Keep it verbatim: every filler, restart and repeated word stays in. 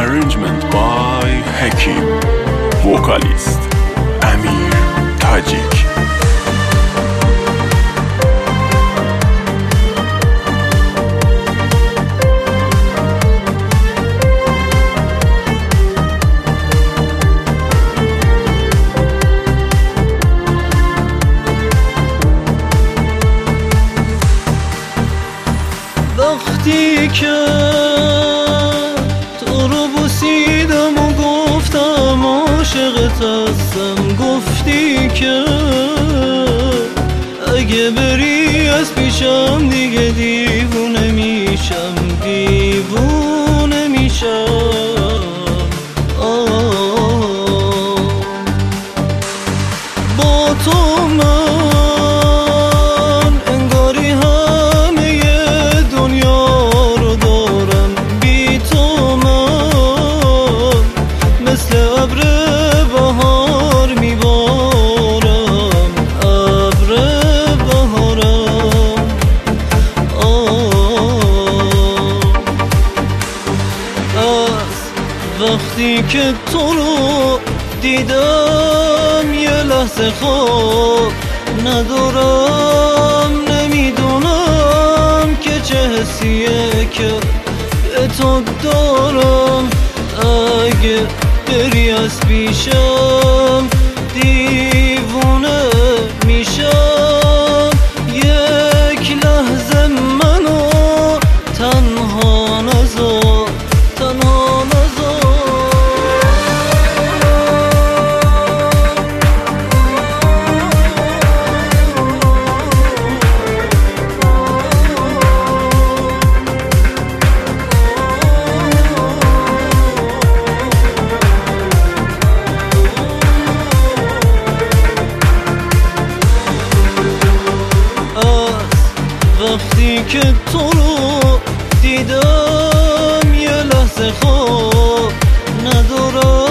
Arrangement by Hakim. Vocalist Amir Tajik. وقتی که تو رو بوسیدم و گفتم عاشقت هستم، گفتی که اگه بری از پیشم دیگه دیوونه میشم، دیوونه میشم. آه با تو من وقتی که تو رو دیدم یه لحظه خواب ندارم، نمیدونم که چه حسیه که به تو دارم. اگه بری از پیشم دیوونه میشم، یک لحظه منو تنها نذار، تنها نذار. وقتی که تو رو دیدم یه لحظه خواب ندارم،